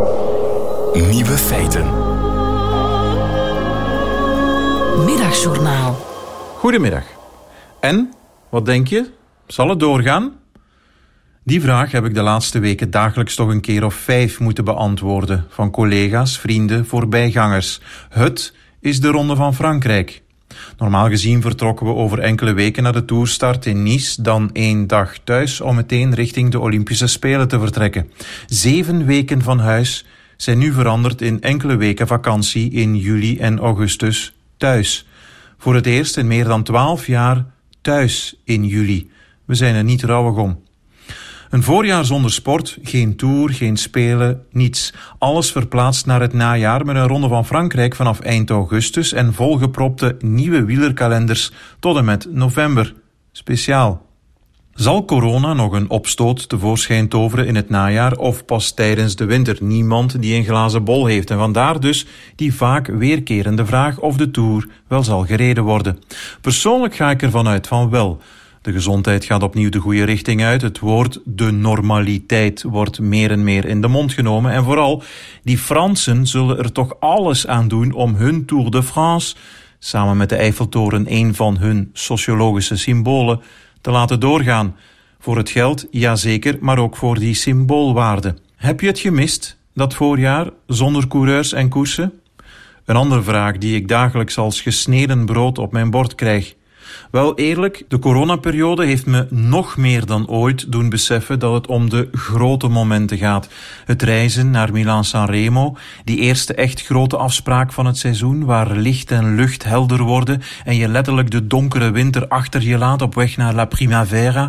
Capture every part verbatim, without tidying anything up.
Nieuwe feiten. Middagjournaal. Goedemiddag. En, wat denk je? Zal het doorgaan? Die vraag heb ik de laatste weken dagelijks toch een keer of vijf moeten beantwoorden. Van collega's, vrienden, voorbijgangers. Het is de Ronde van Frankrijk. Normaal gezien vertrokken we over enkele weken naar de toerstart in Nice, dan één dag thuis om meteen richting de Olympische Spelen te vertrekken. Zeven weken van huis zijn nu veranderd in enkele weken vakantie in juli en augustus thuis. Voor het eerst in meer dan twaalf jaar thuis in juli. We zijn er niet rouwig om. Een voorjaar zonder sport, geen tour, geen spelen, niets. Alles verplaatst naar het najaar met een Ronde van Frankrijk vanaf eind augustus en volgepropte nieuwe wielerkalenders tot en met november. Speciaal. Zal corona nog een opstoot tevoorschijn toveren in het najaar of pas tijdens de winter? Niemand die een glazen bol heeft en vandaar dus die vaak weerkerende vraag of de Tour wel zal gereden worden. Persoonlijk ga ik ervan uit van wel. De gezondheid gaat opnieuw de goede richting uit. Het woord de normaliteit wordt meer en meer in de mond genomen. En vooral, die Fransen zullen er toch alles aan doen om hun Tour de France, samen met de Eiffeltoren een van hun sociologische symbolen, te laten doorgaan. Voor het geld, jazeker, maar ook voor die symboolwaarde. Heb je het gemist, dat voorjaar, zonder coureurs en koersen? Een andere vraag die ik dagelijks als gesneden brood op mijn bord krijg. Wel eerlijk, de coronaperiode heeft me nog meer dan ooit doen beseffen dat het om de grote momenten gaat. Het reizen naar Milaan-San Remo, die eerste echt grote afspraak van het seizoen, waar licht en lucht helder worden en je letterlijk de donkere winter achter je laat op weg naar La Primavera.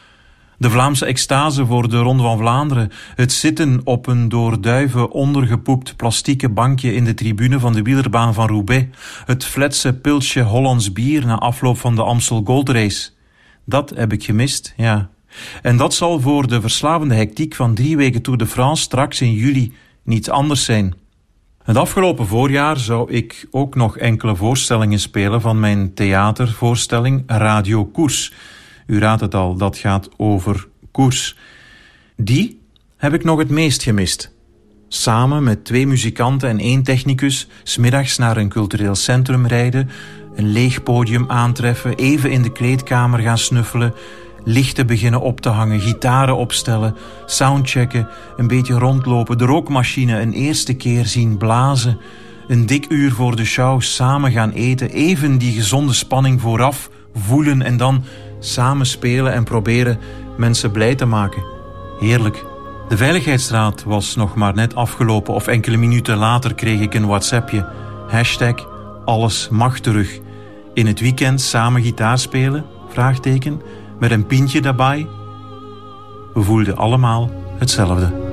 De Vlaamse extase voor de Ronde van Vlaanderen. Het zitten op een door duiven ondergepoept plastieke bankje in de tribune van de wielerbaan van Roubaix. Het fletse pilsje Hollands bier na afloop van de Amstel Gold Race. Dat heb ik gemist, ja. En dat zal voor de verslavende hectiek van drie weken Tour de France straks in juli niet anders zijn. Het afgelopen voorjaar zou ik ook nog enkele voorstellingen spelen van mijn theatervoorstelling Radio Koers. U raadt het al, dat gaat over koers. Die heb ik nog het meest gemist. Samen met twee muzikanten en één technicus 's middags naar een cultureel centrum rijden, een leeg podium aantreffen, even in de kleedkamer gaan snuffelen, lichten beginnen op te hangen, gitaren opstellen, soundchecken, een beetje rondlopen, de rookmachine een eerste keer zien blazen, een dik uur voor de show samen gaan eten, even die gezonde spanning vooraf voelen en dan samen spelen en proberen mensen blij te maken. Heerlijk. De Veiligheidsraad was nog maar net afgelopen of enkele minuten later kreeg ik een WhatsAppje. Hashtag alles mag terug. In het weekend samen gitaar spelen? Vraagteken. Met een pintje daarbij. We voelden allemaal hetzelfde.